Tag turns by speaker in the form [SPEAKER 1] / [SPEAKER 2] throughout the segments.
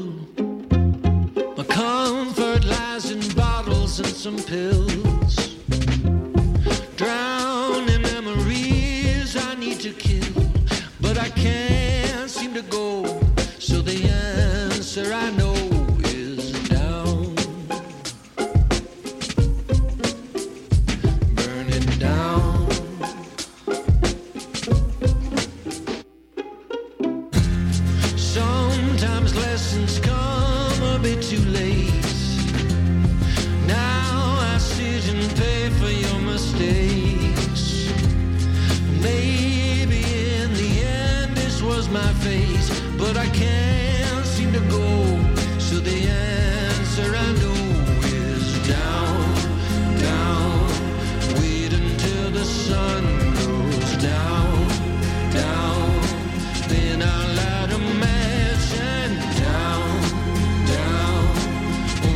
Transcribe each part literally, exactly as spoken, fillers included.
[SPEAKER 1] My comfort lies in bottles and some pills. Drowning memories I need to kill, but I can't seem to go. So the answer I know is down. Burn it down. Sometimes lessons come a bit too late. Now I sit and pay for your mistakes. Maybe in the end this was my fate, but I can't seem to go. So the answer I know is down, down. Wait until the sun goes down, down. Then I'll light a match and down, down.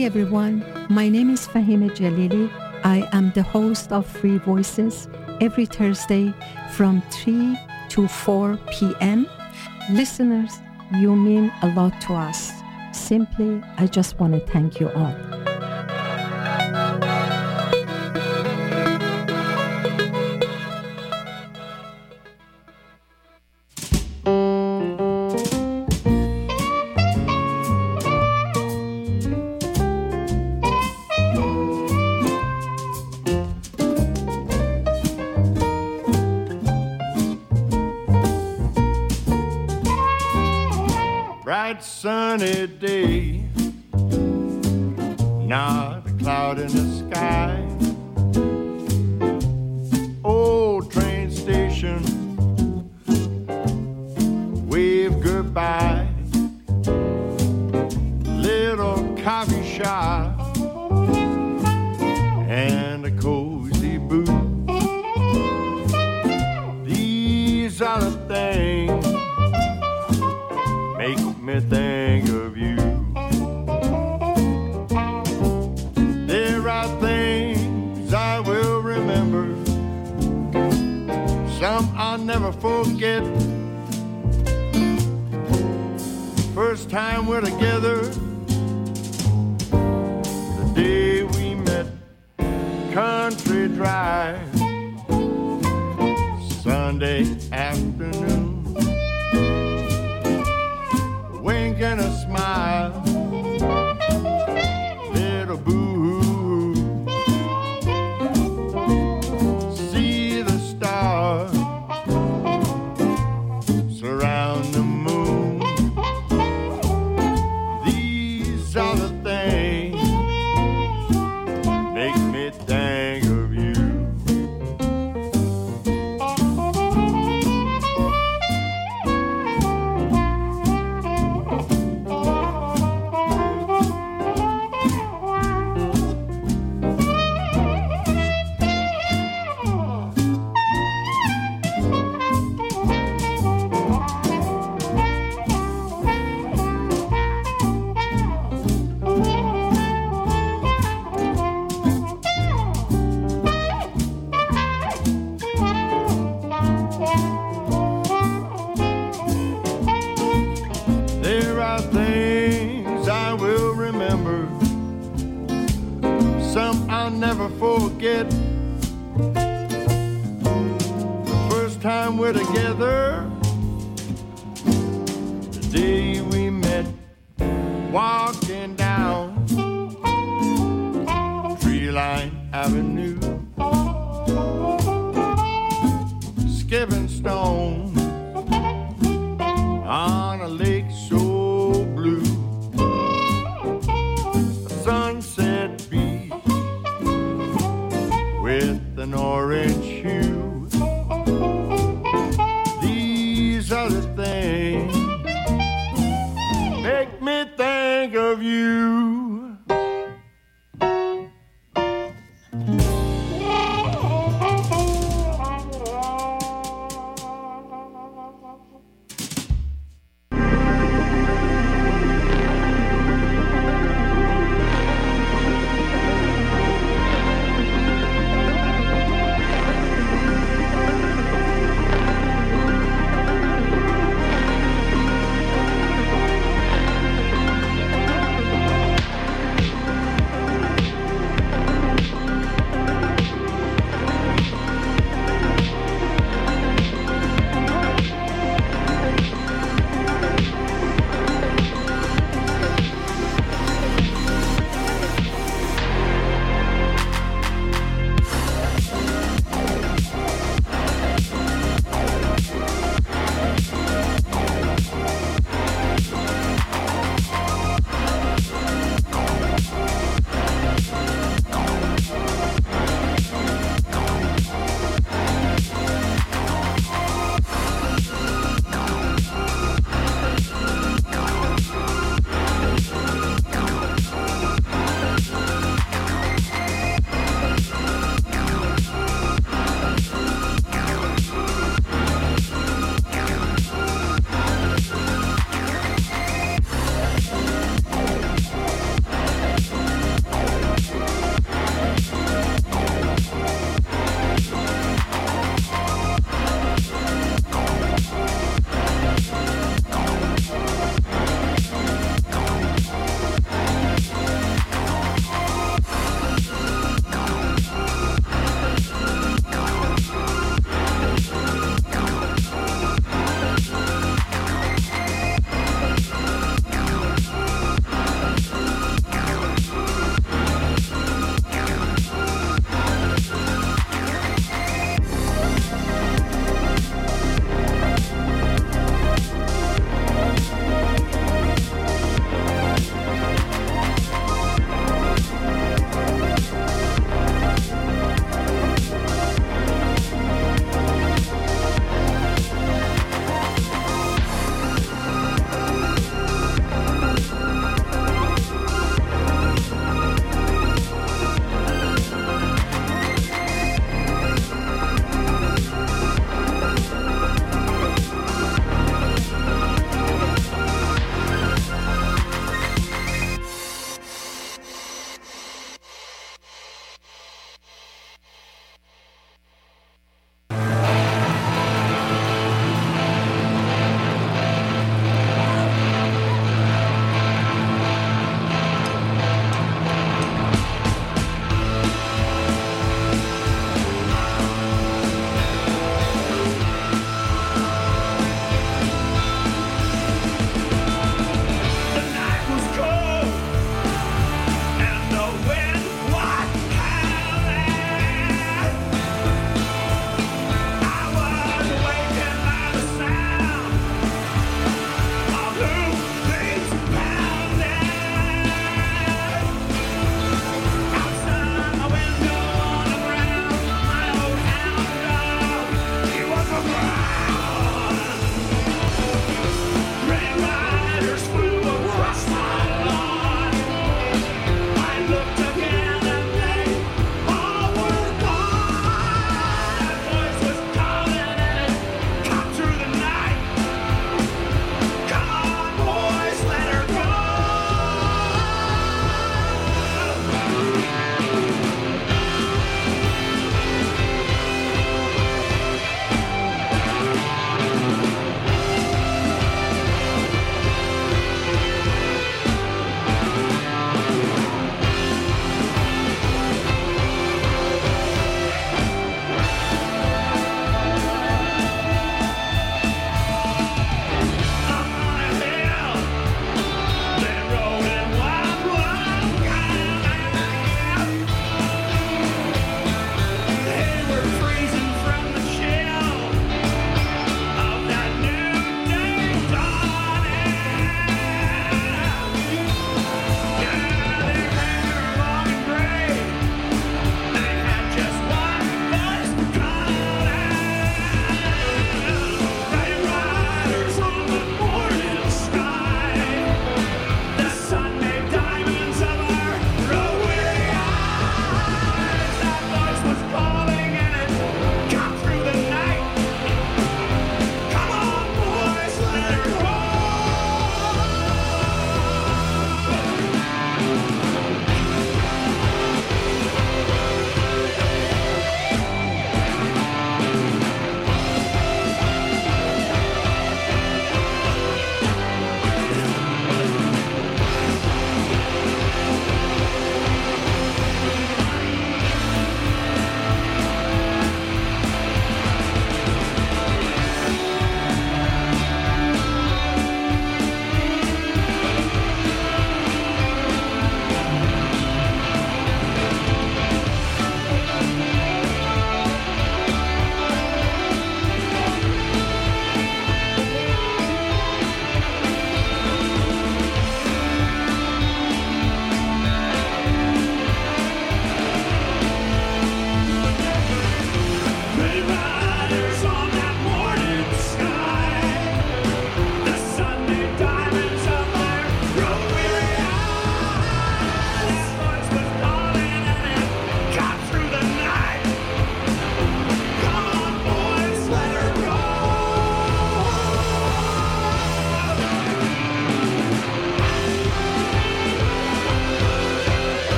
[SPEAKER 2] Hi everyone, my name is Fahima Jalili. I am the host of Free Voices every Thursday from three to four p.m. Listeners, you mean a lot to us. Simply, I just want to thank you all.
[SPEAKER 3] Bright sunny day, not a cloud in the sky. Old train station, wave goodbye. Little coffee shop and a cozy booth. These are the things make me think of you. There are things I will remember, some I'll never forget. First time we're together, the day we met, country drive, Sunday afternoon. Wink and a smile, little boo. See the stars surround the moon. These are the things make me think of you. There are things I will remember, some I'll never forget. The first time we're together, the day we met, walking down Tree Line Avenue, skipping stones on a lake so blue. A sunset beach with an orange hue. These are the things make me think of you.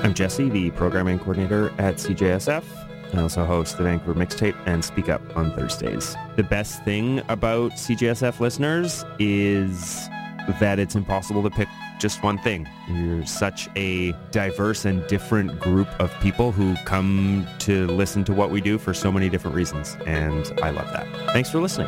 [SPEAKER 4] I'm Jesse, the programming coordinator at C J S F. I also host the Vancouver Mixtape and Speak Up on Thursdays. The best thing about C J S F listeners is that it's impossible to pick just one thing. You're such a diverse and different group of people who come to listen to what we do for so many different reasons, and I love that. Thanks for listening.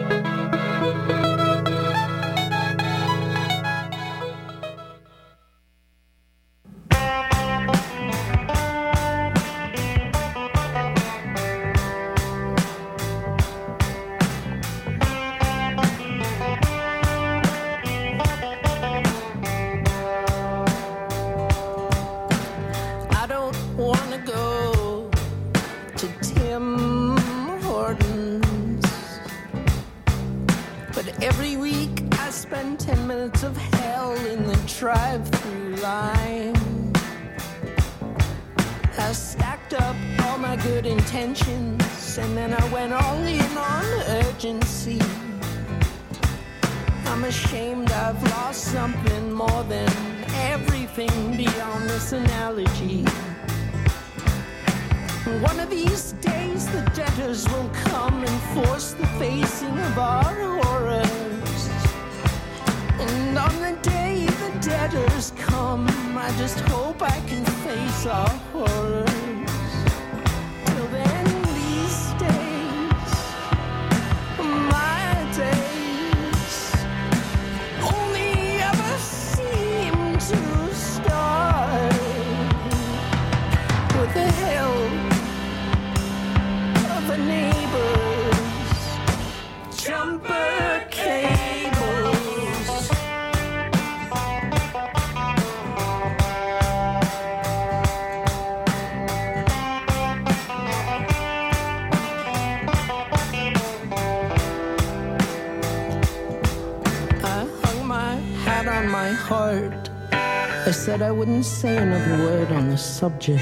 [SPEAKER 5] I said I wouldn't say another word on the subject.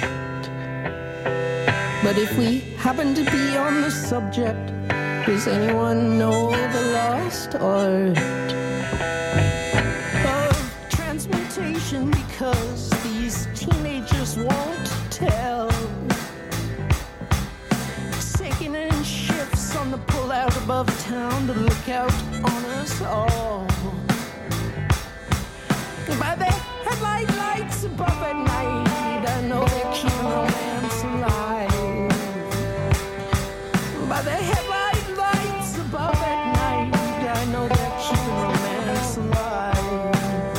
[SPEAKER 5] But if we happen to be on the subject, does anyone know the lost art of transmutation? Because these teenagers won't tell. Taking in shifts on the pull-out above town to look out on us all. By the headlight lights above at night, I know they're keeping romance alive. By the headlight lights above at night, I know they're keeping romance alive.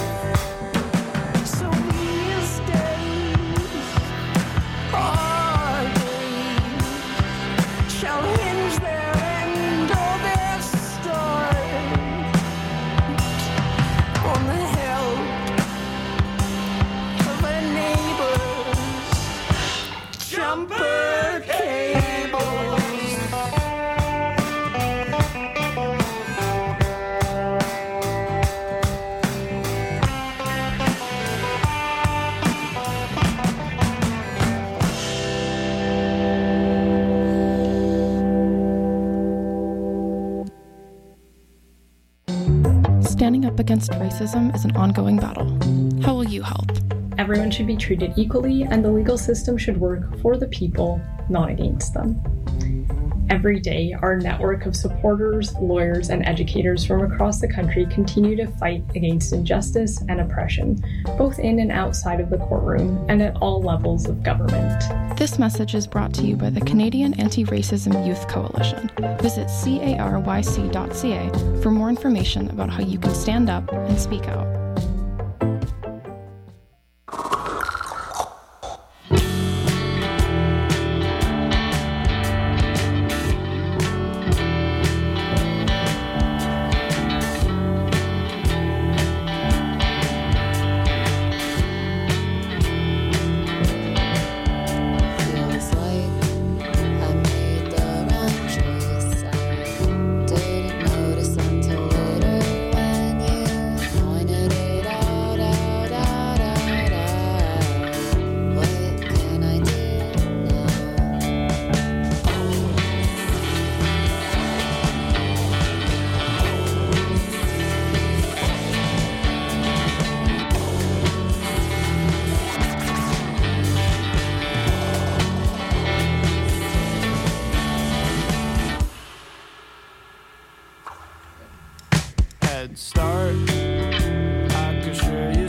[SPEAKER 5] So these days, our days, shall hinge their end or their start on the hell jumper cables.
[SPEAKER 6] Standing up against racism is an ongoing battle. How will you help?
[SPEAKER 7] Everyone should be treated equally, and the legal system should work for the people, not against them. Every day, our network of supporters, lawyers, and educators from across the country continue to fight against injustice and oppression, both in and outside of the courtroom and at all levels of government.
[SPEAKER 6] This message is brought to you by the Canadian Anti-Racism Youth Coalition. Visit caryc dot c a for more information about how you can stand up and speak out.
[SPEAKER 8] Didn't notice until later when you pointed it heart. I could share you